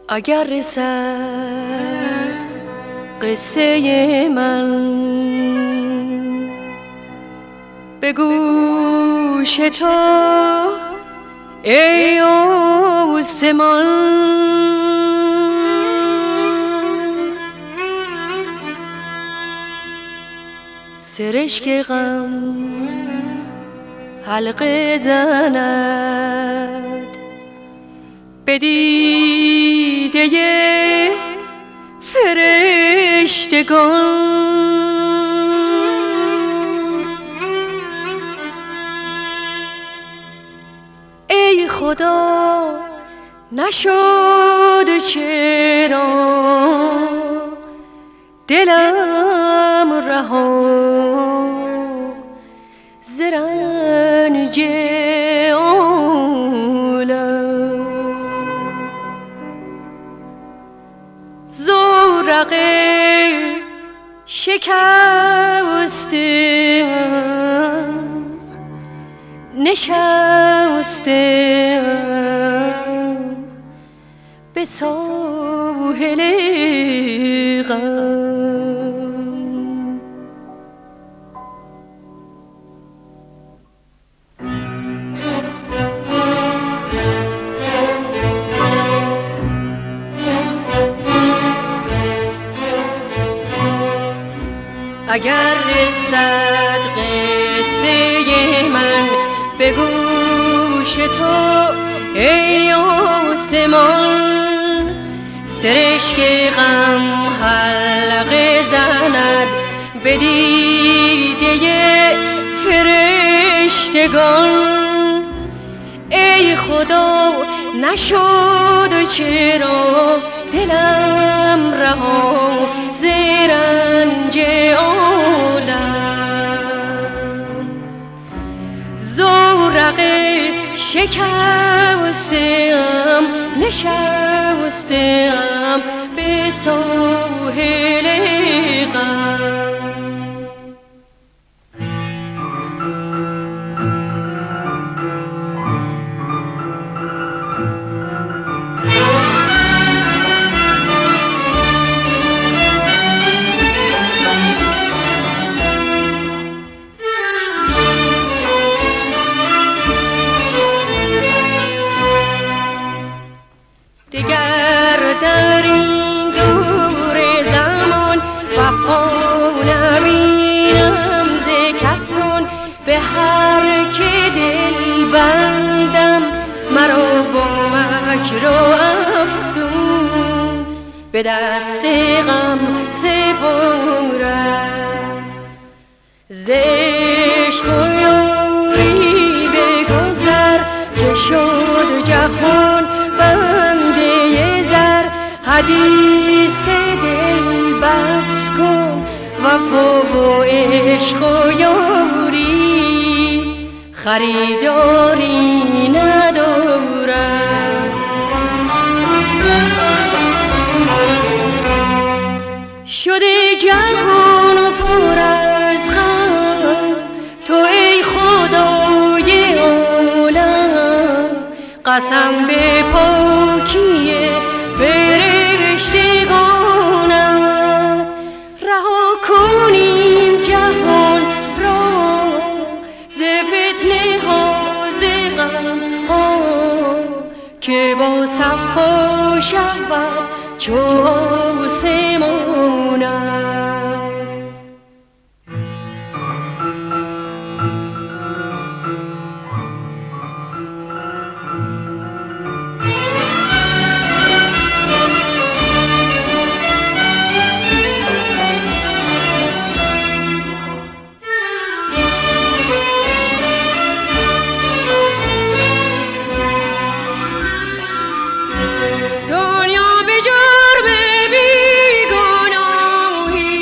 اگر رسد قصه من به گوش تو ای آسمان، سرشک غم حلقه زند به دیده فرشتگان. ای خدا نشد چرا دلم رها ز رنج عالم، زورق شکستم نشستم به ساحل غم. اگر رسد قصه من به گوش تو ای آسمان، سرشک غم حلقه زند به دیده فرشتگان. ای خدا نشد چرا دلم رها ز رنج عالم، زورق شکستم نشستم به ساحل غم. دیگر در این دور زمان وفا نبینم ز کسان، به هر که دل بندم مرا با مکر و افسون به دست غم سپارد. ز عشق و یاری به گذر که شد جهان بنده زر، حدیث دل بس کن وفا و عشق و یاری خریداری ندارد. شده جهان و پر از غم تو ای خدای عالم، قسم به پاکی فرشتگانم. رها کن این جهان را ز فتنه ها ز غم ها که با صفا شود چو آسمانم. دنیا به جرم بیگناهی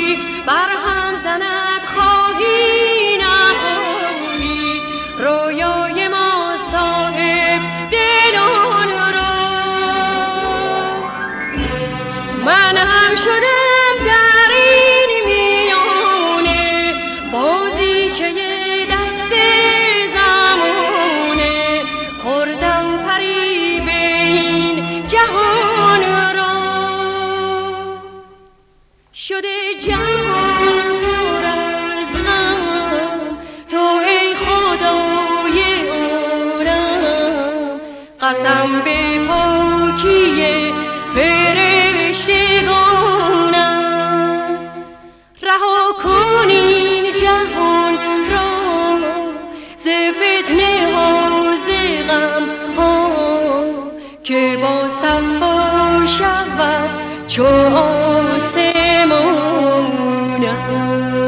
برسم به پاکی فرشتگانت. رها کنین جهان را ز فتنه ها ز غم ها که با صفا شود چو آسمانت.